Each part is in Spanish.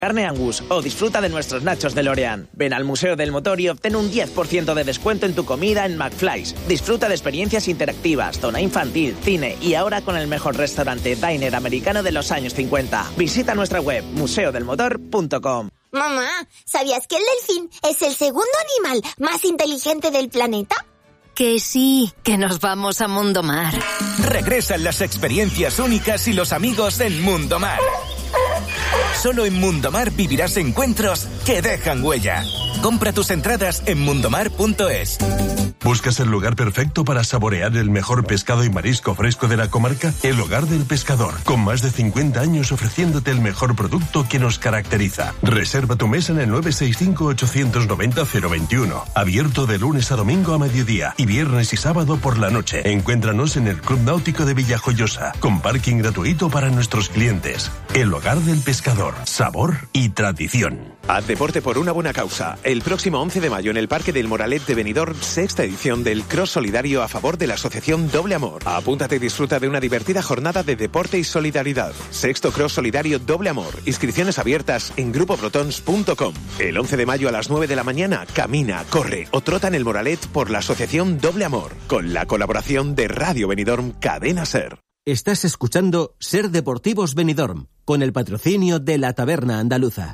carne Angus o disfruta de nuestros nachos de L'Oréal. Ven al Museo del Motor y obtén un 10% de descuento en tu comida en McFly's. Disfruta de experiencias interactivas, zona infantil, cine y ahora con el mejor restaurante diner americano de los años 50. Visita nuestra web museodelmotor.com. Mamá, ¿sabías que el delfín es el segundo animal más inteligente del planeta? Que sí, que nos vamos a Mundo Mar. Regresan las experiencias únicas y los amigos en Mundo Mar. Solo en Mundo Mar vivirás encuentros que dejan huella. Compra tus entradas en mundomar.es. ¿Buscas el lugar perfecto para saborear el mejor pescado y marisco fresco de la comarca? El Hogar del Pescador, con más de 50 años ofreciéndote el mejor producto que nos caracteriza. Reserva tu mesa en el 965-890-021. Abierto de lunes a domingo a mediodía y viernes y sábado por la noche. Encuéntranos en el Club Náutico de Villajoyosa, con parking gratuito para nuestros clientes. El Hogar del Pescador, sabor y tradición. Haz deporte por una buena causa. El próximo 11 de mayo en el Parque del Moralet de Benidorm, sexta edición del Cross Solidario a favor de la Asociación Doble Amor. Apúntate y disfruta de una divertida jornada de deporte y solidaridad. Sexto Cross Solidario Doble Amor. Inscripciones abiertas en grupoprotons.com. El 11 de mayo a las 9 de la mañana, camina, corre o trota en el Moralet por la Asociación Doble Amor, con la colaboración de Radio Benidorm Cadena Ser. Estás escuchando Ser Deportivos Benidorm, con el patrocinio de la Taberna Andaluza.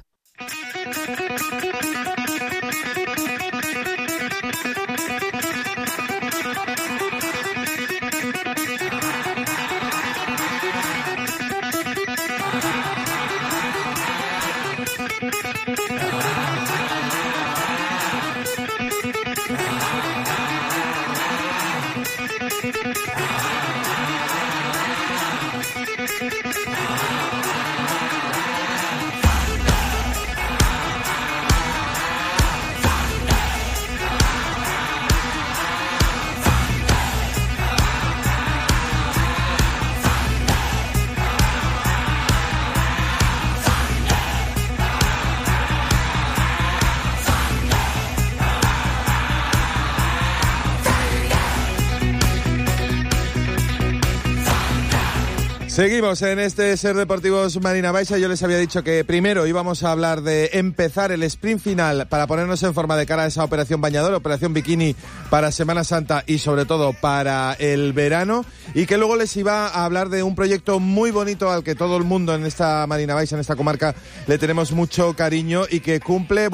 Seguimos en este Ser Deportivos Marina Baixa. Yo les había dicho que primero íbamos a hablar de empezar el sprint final para ponernos en forma de cara a esa operación bañador, operación bikini para Semana Santa y sobre todo para el verano, y que luego les iba a hablar de un proyecto muy bonito al que todo el mundo en esta Marina Baixa, en esta comarca, le tenemos mucho cariño y que cumple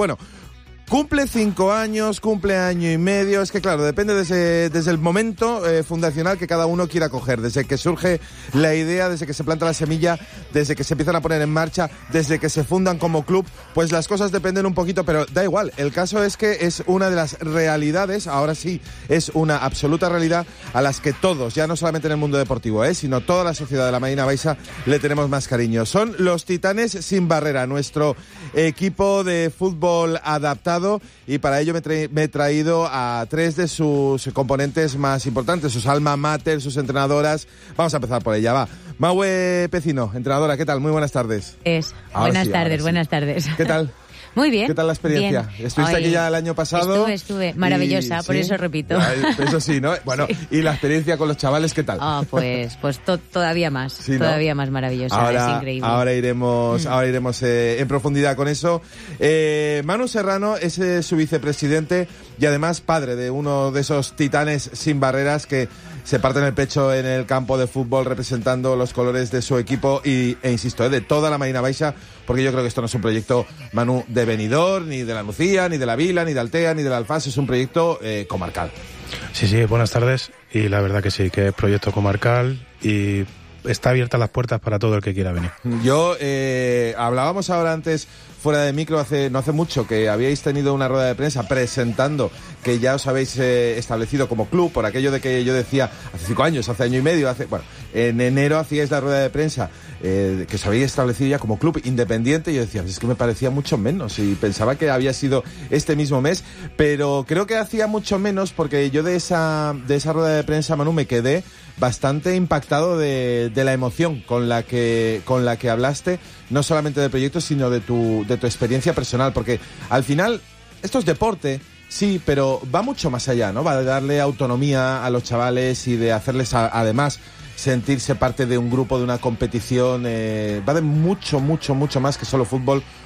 5 años, cumple año y medio. Es que claro, depende desde el momento fundacional que cada uno quiera coger, desde que surge la idea, desde que se planta la semilla, desde que se empiezan a poner en marcha, desde que se fundan como club, pues las cosas dependen un poquito, pero da igual. El caso es que es una de las realidades, ahora sí, es una absoluta realidad a las que todos, ya no solamente en el mundo deportivo, sino toda la sociedad de la Marina Baixa le tenemos más cariño. Son los Titanes Sin Barrera, nuestro equipo de fútbol adaptado, y para ello me he traído a 3 de sus componentes más importantes, sus alma mater, sus entrenadoras. Vamos a empezar por ella, va. Maue Pecino, entrenadora, ¿qué tal? Muy buenas tardes. Buenas tardes. ¿Qué tal? Muy bien. ¿Qué tal la experiencia? Bien. Estuviste aquí ya el año pasado. Estuve. Maravillosa, por eso repito. Eso sí, ¿no? Bueno, sí. ¿Y la experiencia con los chavales qué tal? Pues todavía más. Sí, todavía más maravillosa. Ahora, es increíble. Ahora iremos en profundidad con eso. Manu Serrano es su vicepresidente y además padre de uno de esos titanes sin barreras que se parten el pecho en el campo de fútbol representando los colores de su equipo e insisto, de toda la Marina Baixa, porque yo creo que esto no es un proyecto, Manu, de Benidorm, ni de la Nucía, ni de la Vila, ni de Altea, ni de la Alfaz, es un proyecto comarcal. Sí, buenas tardes, y la verdad que sí, que es proyecto comarcal y está abiertas las puertas para todo el que quiera venir. Yo, hablábamos ahora antes, fuera de micro, no hace mucho, que habíais tenido una rueda de prensa presentando que ya os habéis establecido como club, por aquello de que yo decía, hace 5 años, hace año y medio, en enero hacíais la rueda de prensa, que os habéis establecido ya como club independiente, y yo decía, es que me parecía mucho menos, y pensaba que había sido este mismo mes, pero creo que hacía mucho menos, porque yo de esa rueda de prensa, Manu, me quedé bastante impactado de la emoción con la que hablaste, no solamente del proyecto, sino de tu experiencia personal, porque al final esto es deporte, sí, pero va mucho más allá, ¿no? Va de darle autonomía a los chavales y de hacerles además sentirse parte de un grupo, de una competición, va de mucho más que solo fútbol,